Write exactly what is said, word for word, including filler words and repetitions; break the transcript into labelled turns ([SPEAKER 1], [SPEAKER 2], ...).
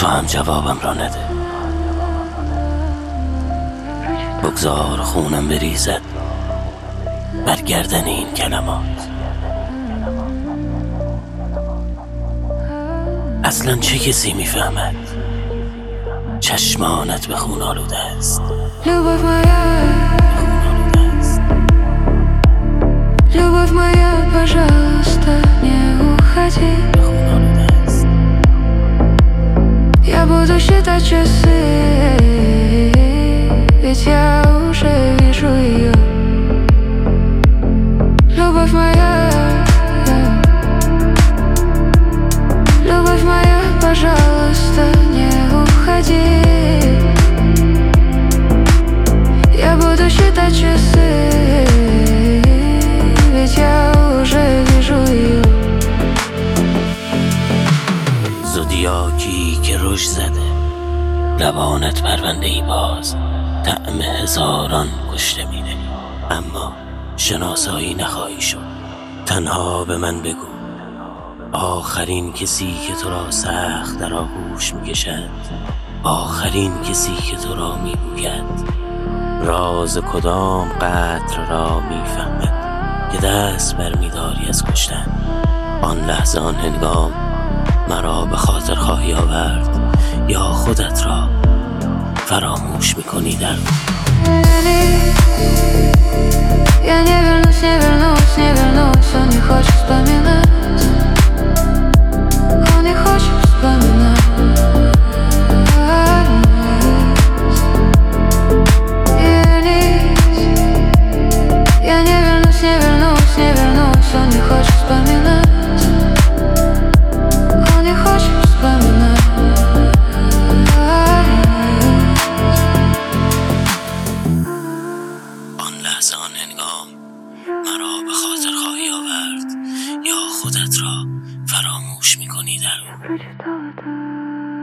[SPEAKER 1] تو هم جوابم را نده. بگذار خونم بریزد بر گردن این کلمات. اصلا چه کسی میفهمد چشمانت به خون آلوده است.
[SPEAKER 2] Любовь моя, любовь моя, пожалуйста, не уходи. Я буду считать часы, ведь я уже вижу ее. Любовь моя, любовь моя, пожалуйста, не уходи. Я буду считать часы, ведь я уже вижу ее.
[SPEAKER 1] زودیاکی که رشد زده، لبانت پرونده ای باز، طعم هزاران کشته میده، اما شناسایی نخواهی شد. تنها به من بگو آخرین کسی که تو را سخت در آغوش میکشد، آخرین کسی که تو را میگوید راز کدام قطر را میفهمد که دست برمیداری از کشتن. آن لحظه، آن هنگام مرا به خاطر خواهی آورد یا خودت را فراموش میکنی در
[SPEAKER 2] Я не вернусь, не вернусь, не вернусь. Он не хочет вспоминать, он не хочет вспоминать. Вернись. Я не вернусь, не вернусь, не вернусь. Он не хочет вспоминать, он не хочет вспоминать.
[SPEAKER 1] آن لحظه، آن هنگام مرا به خاطر خواهی آورد یا خودت را فراموش میکنی در
[SPEAKER 2] Прочитал это